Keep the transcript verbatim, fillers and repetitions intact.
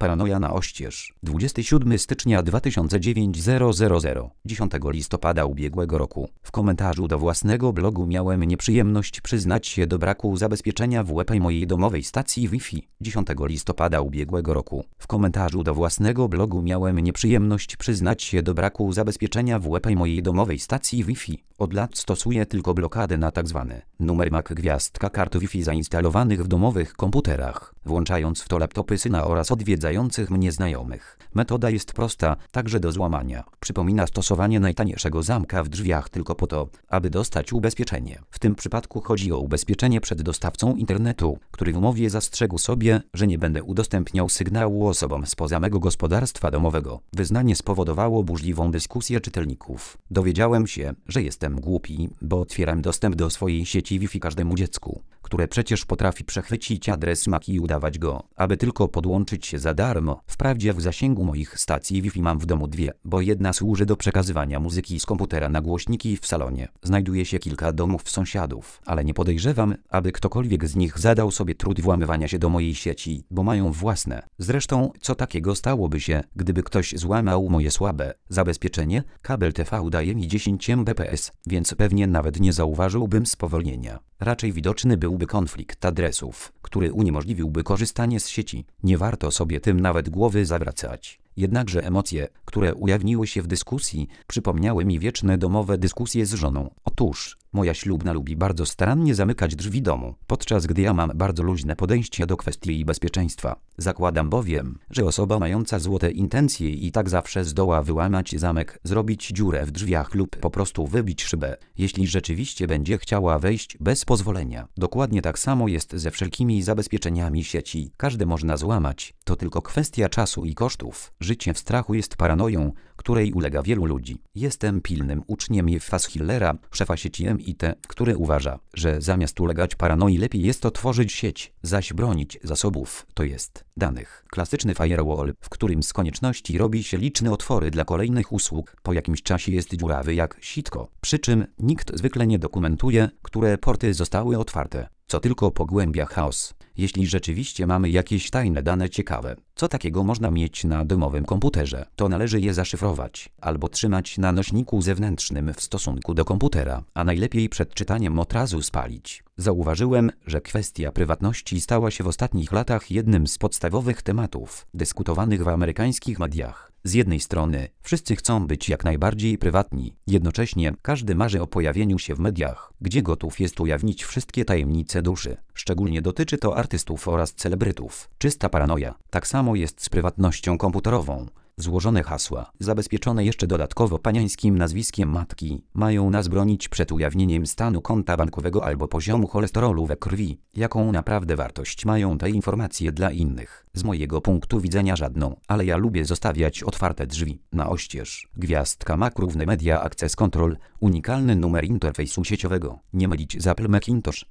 Paranoja na oścież. dwudziestego siódmego stycznia dwa tysiące dziewiątego. dziesiątego listopada ubiegłego roku. W komentarzu do własnego blogu miałem nieprzyjemność przyznać się do braku zabezpieczenia W P mojej domowej stacji Wi-Fi. dziesiątego listopada ubiegłego roku. W komentarzu do własnego blogu miałem nieprzyjemność przyznać się do braku zabezpieczenia W P mojej domowej stacji Wi-Fi. Od lat stosuję tylko blokadę na tzw. numer M A C gwiazdka kart Wi-Fi zainstalowanych w domowych komputerach, włączając w to laptopy syna oraz odwiedzających mnie znajomych. Metoda jest prosta, także do złamania. Przypomina stosowanie najtańszego zamka w drzwiach tylko po to, aby dostać ubezpieczenie. W tym przypadku chodzi o ubezpieczenie przed dostawcą internetu, który w umowie zastrzegł sobie, że nie będę udostępniał sygnału osobom spoza mego gospodarstwa domowego. Wyznanie spowodowało burzliwą dyskusję czytelników. Dowiedziałem się, że jestem głupi, bo otwieram dostęp do swojej sieci Wi-Fi każdemu dziecku, które przecież potrafi przechwycić adres M A C i udawać go, aby tylko podłączyć się za darmo. Wprawdzie w zasięgu moich stacji Wi-Fi mam w domu dwie, bo jedna służy do przekazywania muzyki z komputera na głośniki w salonie. Znajduje się kilka domów sąsiadów, ale nie podejrzewam, aby ktokolwiek z nich zadał sobie trud włamywania się do mojej sieci, bo mają własne. Zresztą, co takiego stałoby się, gdyby ktoś złamał moje słabe zabezpieczenie? Kabel T V daje mi dziesięć megabitów, więc pewnie nawet nie zauważyłbym spowolnienia. Raczej widoczny byłby konflikt adresów, który uniemożliwiłby korzystanie z sieci. Nie warto sobie tym nawet głowy zawracać. Jednakże emocje, które ujawniły się w dyskusji, przypomniały mi wieczne domowe dyskusje z żoną. Otóż, moja ślubna lubi bardzo starannie zamykać drzwi domu, podczas gdy ja mam bardzo luźne podejście do kwestii jej bezpieczeństwa. Zakładam bowiem, że osoba mająca złote intencje i tak zawsze zdoła wyłamać zamek, zrobić dziurę w drzwiach lub po prostu wybić szybę, jeśli rzeczywiście będzie chciała wejść bez pozwolenia. Dokładnie tak samo jest ze wszelkimi zabezpieczeniami sieci. Każde można złamać, to tylko kwestia czasu i kosztów. Życie w strachu jest paranoją, której ulega wielu ludzi. Jestem pilnym uczniem Jeffa Schillera, szefa sieci M I T, który uważa, że zamiast ulegać paranoi lepiej jest otworzyć sieć, zaś bronić zasobów, to jest danych. Klasyczny firewall, w którym z konieczności robi się liczne otwory dla kolejnych usług, po jakimś czasie jest dziurawy jak sitko. Przy czym nikt zwykle nie dokumentuje, które porty zostały otwarte, co tylko pogłębia chaos. Jeśli rzeczywiście mamy jakieś tajne dane ciekawe, co takiego można mieć na domowym komputerze, to należy je zaszyfrować albo trzymać na nośniku zewnętrznym w stosunku do komputera, a najlepiej przed czytaniem od razu spalić. Zauważyłem, że kwestia prywatności stała się w ostatnich latach jednym z podstawowych tematów dyskutowanych w amerykańskich mediach. Z jednej strony wszyscy chcą być jak najbardziej prywatni, jednocześnie każdy marzy o pojawieniu się w mediach, gdzie gotów jest ujawnić wszystkie tajemnice duszy. Szczególnie dotyczy to artystów oraz celebrytów. Czysta paranoja. Tak samo jest z prywatnością komputerową. Złożone hasła, zabezpieczone jeszcze dodatkowo panieńskim nazwiskiem matki, mają nas bronić przed ujawnieniem stanu konta bankowego albo poziomu cholesterolu we krwi. Jaką naprawdę wartość mają te informacje dla innych? Z mojego punktu widzenia żadną, ale ja lubię zostawiać otwarte drzwi. Na oścież. Gwiazdka M A C równe Media Access Control. Unikalny numer interfejsu sieciowego. Nie mylić z Apple Macintosh.